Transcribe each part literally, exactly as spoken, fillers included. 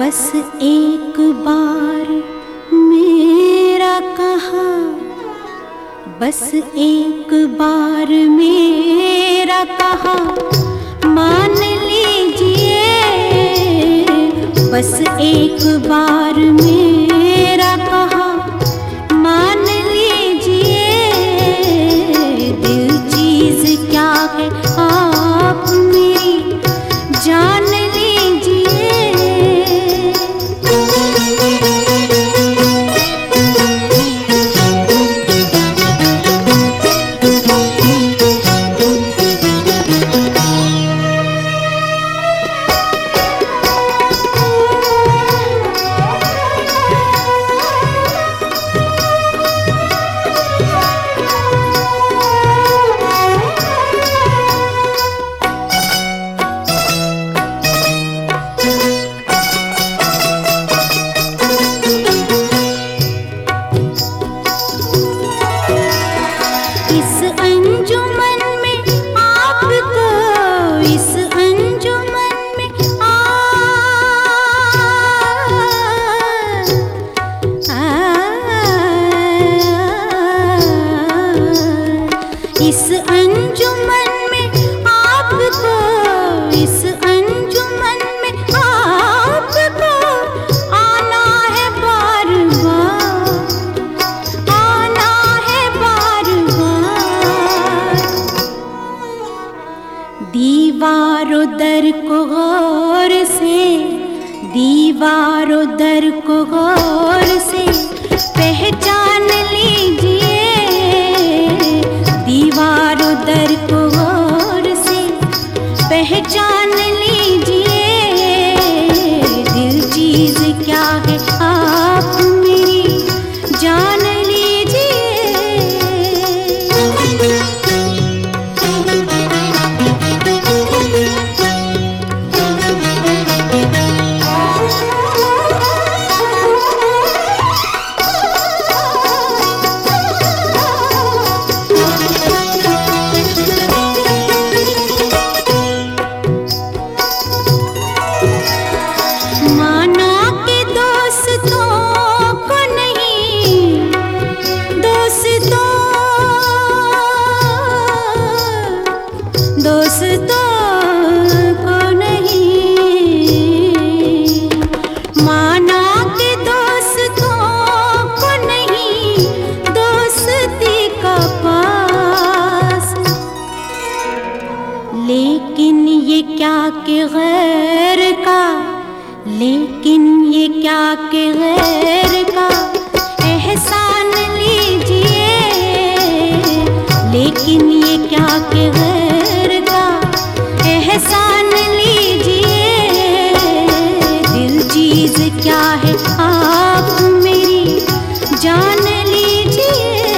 बस एक बार मेरा कहा, बस एक बार मेरा कहा मान लीजिए, बस एक बार मेरा कहा मान लीजिए। दिल चीज क्या है आप मेरी जान इस अंजुमन में आपको, इस अंजुमन में आपको आना है बार बार, आना है बार बार। दीवारों दर को गौर से, दीवारों दर को गौर से पहचान लीजिए, दीवारों दर को गौर से पहचान लीजिए। दिल चीज क्या है आप मेरी जान लीजिए। दोस्तों को नहीं माना कि दोस्तों को नहीं, दोस्ती का पास। लेकिन ये क्या कि गैर का, लेकिन ये क्या कि गैर का एहसान लीजिए, लेकिन ये क्या कि गैर का एहसान लीजिए। दिल चीज क्या है आप मेरी जान लीजिए।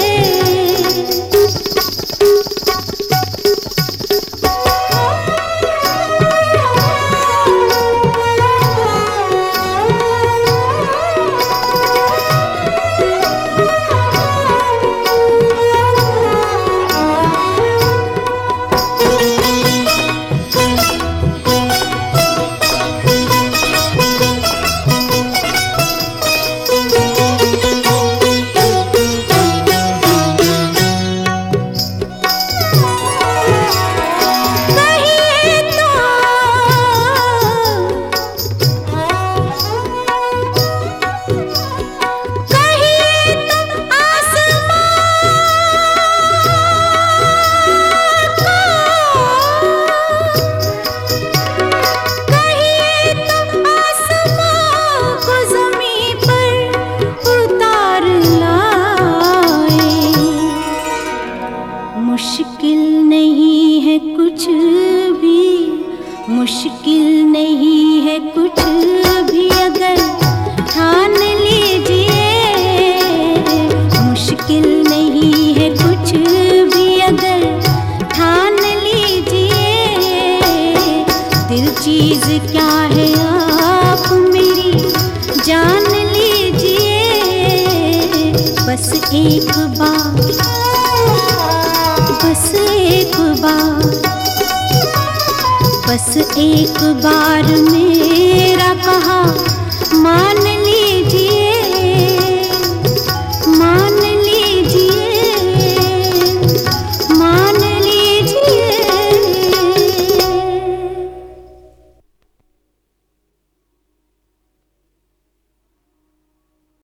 मुश्किल नहीं है कुछ भी, मुश्किल नहीं है कुछ भी अगर ठान लीजिए, मुश्किल नहीं है कुछ भी अगर ठान लीजिए। दिल चीज क्या है आप मेरी जान लीजिए। बस एक बार, बस एक बार, बस एक बार मेरा कहा मान